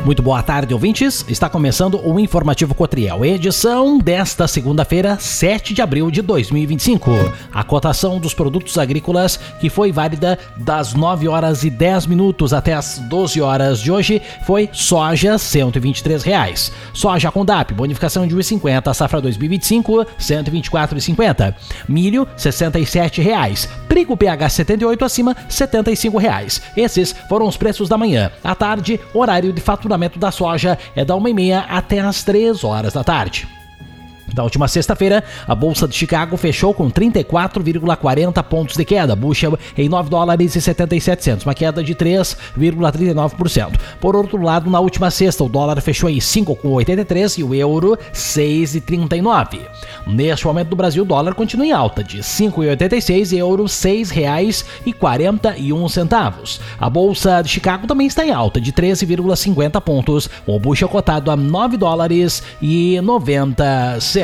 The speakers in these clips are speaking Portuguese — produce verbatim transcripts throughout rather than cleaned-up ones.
Muito boa tarde, ouvintes. Está começando o Informativo Cotriel, edição desta segunda-feira, sete de abril de dois mil e vinte e cinco. A cotação dos produtos agrícolas, que foi válida das nove horas e dez minutos até as doze horas de hoje, foi soja cento e vinte e três reais. Soja com D A P, bonificação de um real e cinquenta, safra dois mil e vinte e cinco, cento e vinte e quatro reais e cinquenta. Milho, sessenta e sete reais. Trigo P H setenta e oito acima, setenta e cinco reais. Esses foram os preços da manhã. À tarde, horário de faturamento da soja é da uma e meia até as três horas da tarde. Na última sexta-feira, a Bolsa de Chicago fechou com trinta e quatro vírgula quarenta pontos de queda, bushel em nove dólares e setenta e sete centavos, uma queda de três vírgula trinta e nove por cento. Por outro lado, na última sexta, o dólar fechou em cinco vírgula oitenta e três e o euro seis vírgula trinta e nove. Neste momento, no Brasil, o dólar continua em alta, de cinco vírgula oitenta e seis e euro seis reais e quarenta e um centavos. A Bolsa de Chicago também está em alta, de treze vírgula cinquenta pontos, com o bushel cotado a nove dólares e noventa centavos.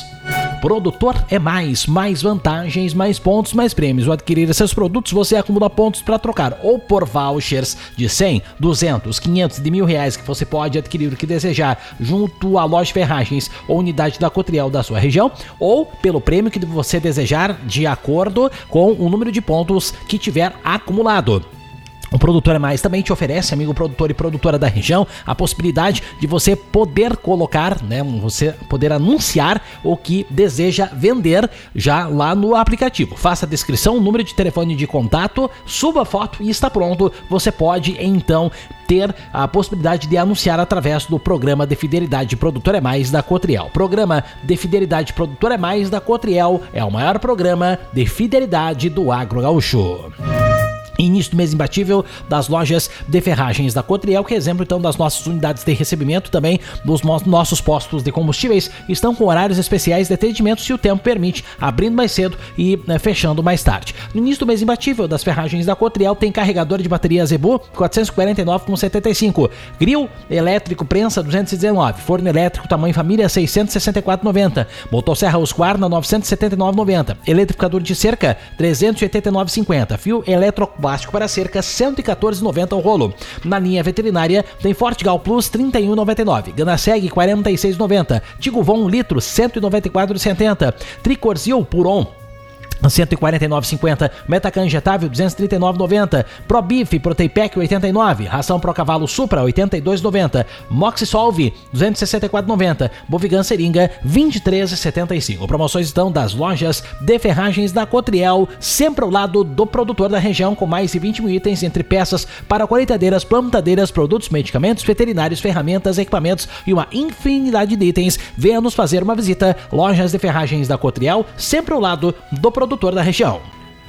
Produtor é mais, mais vantagens, mais pontos, mais prêmios. Ao adquirir esses produtos, você acumula pontos para trocar ou por vouchers de cem, duzentos, quinhentos e de mil reais que você pode adquirir o que desejar junto à loja de ferragens ou unidade da Cotriel da sua região, ou pelo prêmio que você desejar de acordo com o número de pontos que tiver acumulado. O Produtor é Mais também te oferece, amigo produtor e produtora da região, a possibilidade de você poder colocar, né, você poder anunciar o que deseja vender já lá no aplicativo. Faça a descrição, número de telefone de contato, suba a foto e está pronto. Você pode então ter a possibilidade de anunciar através do programa de Fidelidade Produtor é Mais da Cotriel. Programa de Fidelidade Produtor é Mais da Cotriel é o maior programa de fidelidade do agro gaúcho. Início do mês imbatível das lojas de ferragens da Cotriel, que é exemplo então das nossas unidades de recebimento, também dos no- nossos postos de combustíveis, estão com horários especiais de atendimento, se o tempo permite, abrindo mais cedo e né, fechando mais tarde. No início do mês imbatível das ferragens da Cotriel tem carregador de bateria Zebu quatrocentos e quarenta e nove reais e setenta e cinco centavos, grill elétrico prensa duzentos e dezenove, forno elétrico tamanho família seiscentos e sessenta e quatro reais e noventa centavos, motosserra Husqvarna novecentos e setenta e nove reais e noventa centavos, eletrificador de cerca trezentos e oitenta e nove reais e cinquenta centavos, fio eletro plástico para cerca cento e quatorze reais e noventa centavos o rolo. Na linha veterinária tem Fortigal Plus trinta e um reais e noventa e nove centavos, Ganaseg quarenta e seis reais e noventa centavos, Tiguvon um litro cento e noventa e quatro reais e setenta centavos, Tricorzil Puron cento e quarenta e nove reais e cinquenta centavos, Metacan injetável duzentos e trinta e nove reais e noventa centavos, ProBif Proteipec oitenta e nove reais, ração Pro Cavalo Supra oitenta e dois reais e noventa centavos, Moxisolve duzentos e sessenta e quatro reais e noventa centavos, Bovigan Seringa vinte e três reais e setenta e cinco centavos. Promoções estão das lojas de ferragens da Cotriel, sempre ao lado do produtor da região, com mais de vinte mil itens entre peças para colheitadeiras, plantadeiras, produtos, medicamentos, veterinários, ferramentas, equipamentos e uma infinidade de itens. Venha nos fazer uma visita. Lojas de ferragens da Cotriel, sempre ao lado do produtor produtor da região.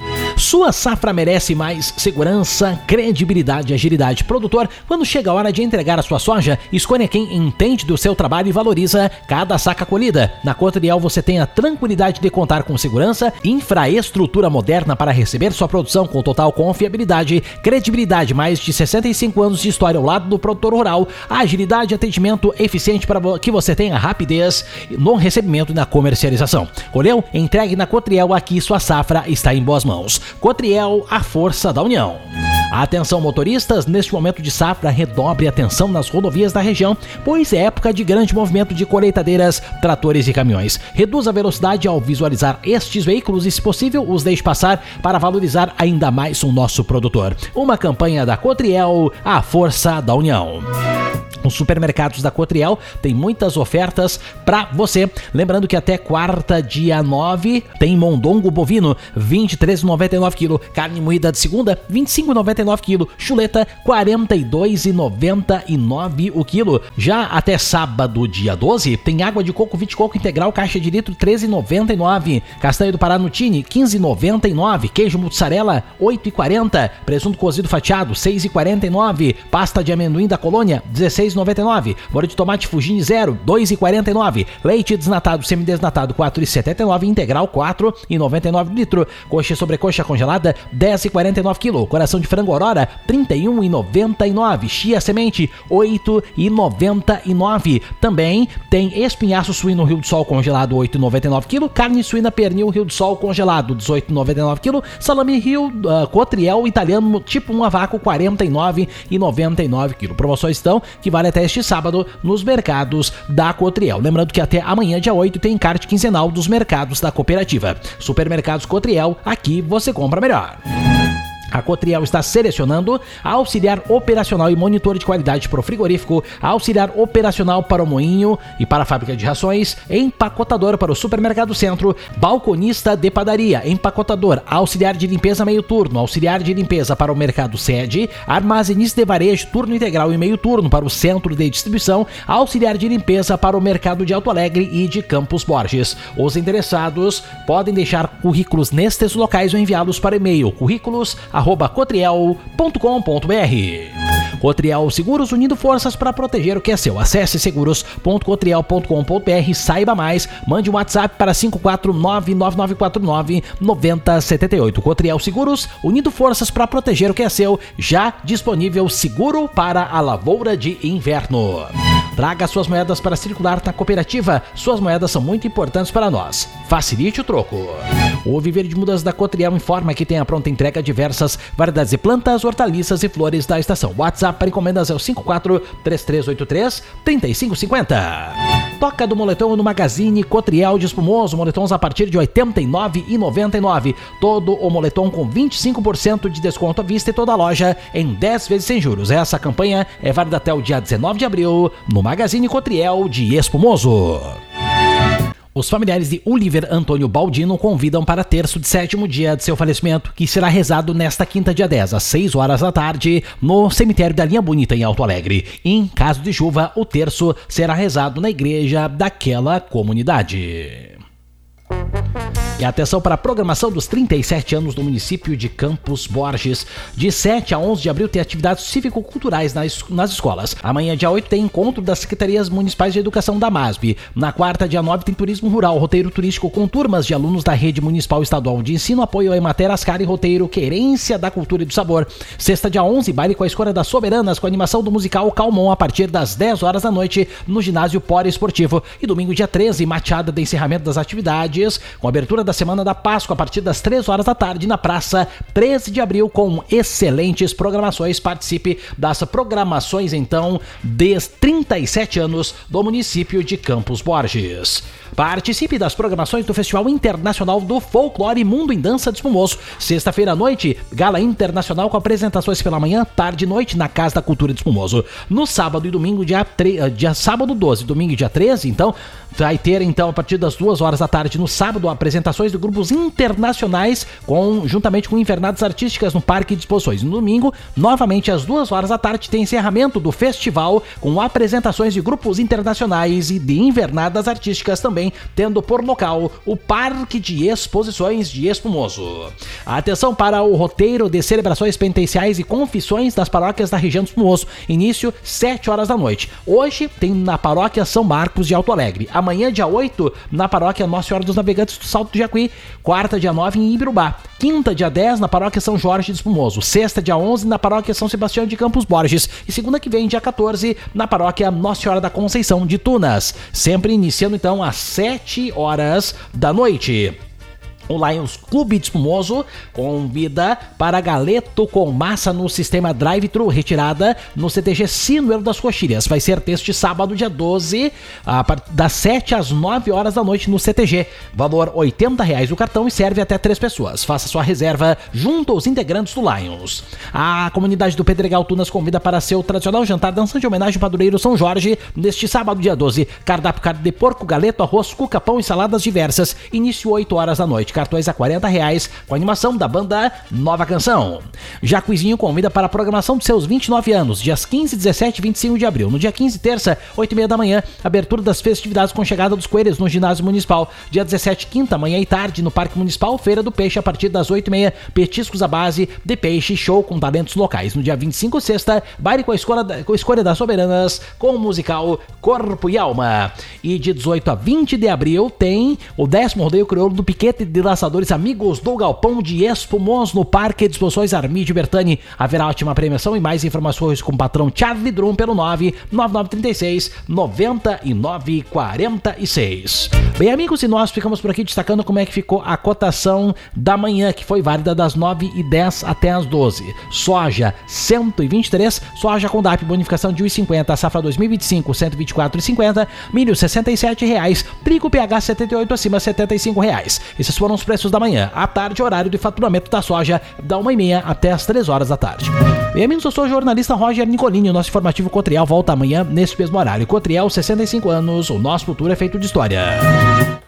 Sua safra merece mais segurança, credibilidade e agilidade. Produtor, quando chega a hora de entregar a sua soja, escolha quem entende do seu trabalho e valoriza cada saca colhida. Na Cotriel você tem a tranquilidade de contar com segurança e infraestrutura moderna para receber sua produção com total confiabilidade, credibilidade, mais de sessenta e cinco anos de história ao lado do produtor rural, agilidade e atendimento eficiente para que você tenha rapidez no recebimento e na comercialização. Colheu? Entregue na Cotriel, aqui sua safra está em boas mãos. Cotriel, a força da união. Atenção motoristas, neste momento de safra, redobre a atenção nas rodovias da região, pois é época de grande movimento de colheitadeiras, tratores e caminhões. Reduza a velocidade ao visualizar estes veículos e, se possível, os deixe passar para valorizar ainda mais o nosso produtor. Uma campanha da Cotriel, a força da união. Os supermercados da Cotriel têm muitas ofertas para você. Lembrando que até quarta, dia nove, tem mondongo bovino, vinte e três reais e noventa e nove quilos. Carne moída de segunda, vinte e cinco reais e noventa e nove quilos. Chuleta, quarenta e dois reais e noventa e nove o quilo. Já até sábado, dia doze, tem água de coco vinte coco integral, caixa de litro, treze reais e noventa e nove. Castanha do Pará Nutini, quinze reais e noventa e nove. Queijo mussarela, oito reais e quarenta. Presunto cozido fatiado, seis reais e quarenta e nove. Pasta de amendoim da Colônia, dezesseis reais e noventa e nove. Molho de tomate Fugini zero, dois reais e quarenta e nove. Leite desnatado semidesnatado, quatro reais e setenta e nove. Integral, quatro reais e noventa e nove litro. Coxa e sobrecoxa congelada, dez reais e quarenta e nove quilo. Coração de frango Aurora, trinta e um reais e noventa e nove centavos. Chia semente, oito reais e noventa e nove centavos. Também tem espinhaço suíno Rio do Sol congelado, oito reais e noventa e nove centavos quilo. Carne suína pernil Rio do Sol congelado, dezoito reais e noventa e nove centavos quilo. Salame Rio uh, Cotriel italiano tipo um a vácuo, quarenta e nove reais e noventa e nove centavos quilo. Promoções estão que vale até este sábado nos mercados da Cotriel. Lembrando que até amanhã, dia oito, tem encarte quinzenal dos mercados da cooperativa. Supermercados Cotriel, aqui você compra melhor. A Cotriel está selecionando auxiliar operacional e monitor de qualidade para o frigorífico, auxiliar operacional para o moinho e para a fábrica de rações, empacotador para o supermercado centro, balconista de padaria, empacotador, auxiliar de limpeza meio turno, auxiliar de limpeza para o mercado sede, armazenista de varejo turno integral e meio turno para o centro de distribuição, auxiliar de limpeza para o mercado de Alto Alegre e de Campos Borges. Os interessados podem deixar currículos nestes locais ou enviá-los para e-mail currículos arroba cotriel ponto com ponto br. Cotriel Seguros, unindo forças para proteger o que é seu. Acesse seguros ponto cotriel ponto com ponto br, saiba mais, mande um WhatsApp para cinco quatro nove nove nove quatro nove nove zero sete oito. Cotriel Seguros, unindo forças para proteger o que é seu, já disponível seguro para a lavoura de inverno. Traga suas moedas para circular na cooperativa. Suas moedas são muito importantes para nós. Facilite o troco. O Viver de Mudas da Cotriel informa que tem a pronta entrega de diversas variedades de plantas, hortaliças e flores da estação. WhatsApp para encomendas é o cinco quatro três três oito três três cinco cinco zero. Toca do moletom no Magazine Cotriel de Espumoso. Moletons a partir de oitenta e nove reais e noventa e nove centavos. Todo o moletom com vinte e cinco por cento de desconto à vista e toda a loja em dez vezes sem juros. Essa campanha é válida até o dia dezenove de abril no Magazine Cotriel de Espumoso. Os familiares de Oliver Antônio Baldino convidam para terço de sétimo dia de seu falecimento, que será rezado nesta quinta, dia dez, às seis horas da tarde, no cemitério da Linha Bonita, em Alto Alegre. Em caso de chuva, o terço será rezado na igreja daquela comunidade. E atenção para a programação dos trinta e sete anos do município de Campos Borges. De sete a onze de abril tem atividades cívico-culturais nas, nas escolas. Amanhã, dia oito, tem encontro das Secretarias Municipais de Educação da MASB. Na quarta, dia nove, tem turismo rural, roteiro turístico com turmas de alunos da Rede Municipal Estadual de Ensino, apoio a Emater Ascar e roteiro Querência da Cultura e do Sabor. Sexta, dia onze, baile com a Escola das Soberanas, com animação do musical Calmon a partir das dez horas da noite no ginásio Poliesportivo. E domingo, dia treze, mateada de encerramento das atividades, com abertura da Semana da Páscoa a partir das três horas da tarde na Praça treze de abril, com excelentes programações. Participe das programações então dos trinta e sete anos do município de Campos Borges. Participe das programações do Festival Internacional do Folclore Mundo em Dança de Espumoso. Sexta-feira à noite, gala internacional com apresentações pela manhã, tarde e noite na Casa da Cultura de Espumoso. No sábado e domingo, dia, tre... dia sábado doze, domingo dia treze, então, vai ter então a partir das duas horas da tarde no sábado apresentações de grupos internacionais com, juntamente com invernadas artísticas no Parque de Exposições. No domingo, novamente às duas horas da tarde, tem encerramento do festival com apresentações de grupos internacionais e de invernadas artísticas também, tendo por local o Parque de Exposições de Espumoso. Atenção para o roteiro de celebrações penitenciais e confissões das paróquias da região do Espumoso. Início, sete horas da noite. Hoje tem na paróquia São Marcos de Alto Alegre. Amanhã, dia oito, na paróquia Nossa Senhora dos Navegantes do Salto do Jacuí. Quarta, dia nove, em Ibirubá. Quinta, dia dez, na paróquia São Jorge de Espumoso. Sexta, dia onze, na paróquia São Sebastião de Campos Borges. E segunda que vem, dia quatorze, na paróquia Nossa Senhora da Conceição de Tunas. Sempre iniciando então às sete horas da noite. O Lions Clube de Espumoso convida para galeto com massa no sistema drive-thru, retirada no C T G Sinuelo das Coxilhas. Vai ser este sábado, dia doze, das sete às nove horas da noite no C T G. Valor oitenta reais o cartão e serve até três pessoas. Faça sua reserva junto aos integrantes do Lions. A comunidade do Pedregal Tunas convida para seu tradicional jantar dançante de homenagem ao padroeiro São Jorge neste sábado, dia doze. Cardápio: carne de porco, galeto, arroz, cuca, pão e saladas diversas. Início oito horas da noite. Cartões a quarenta reais, com animação da banda Nova Canção. Jacuizinho convida para a programação de seus vinte e nove anos, dias quinze, dezessete e vinte e cinco de abril. No dia quinze, terça, oito e meia da manhã, abertura das festividades com chegada dos coelhos no ginásio municipal. Dia dezessete, quinta, manhã e tarde, no Parque Municipal, Feira do Peixe a partir das oito e meia, petiscos à base de peixe, show com talentos locais. No dia vinte e cinco, sexta, baile com a escolha, com a escolha das soberanas, com o musical Corpo e Alma. E de dezoito a vinte de abril tem o décimo rodeio crioulo do Piquete de Laçadores Amigos do Galpão de Espumons no Parque de Exposições Armídio Bertani. Haverá ótima premiação e mais informações com o patrão Charlie Drum pelo nove nove nove três seis nove nove quatro seis. Bem, amigos, e nós ficamos por aqui destacando como é que ficou a cotação da manhã, que foi válida das nove e dez até as doze. Soja cento e vinte e três, soja com D A P bonificação de um real e cinquenta, safra dois mil e vinte e cinco cento e vinte e quatro reais e cinquenta centavos, milho sessenta e sete reais, trigo P H setenta e oito acima setenta e cinco reais. Esses foram os preços da manhã. À tarde, horário de faturamento da soja da uma e meia até as três horas da tarde. Bem, amigos, eu sou o jornalista Roger Nicolini. O nosso informativo Cotriel volta amanhã nesse mesmo horário. Cotriel, sessenta e cinco anos, o nosso futuro é feito de história.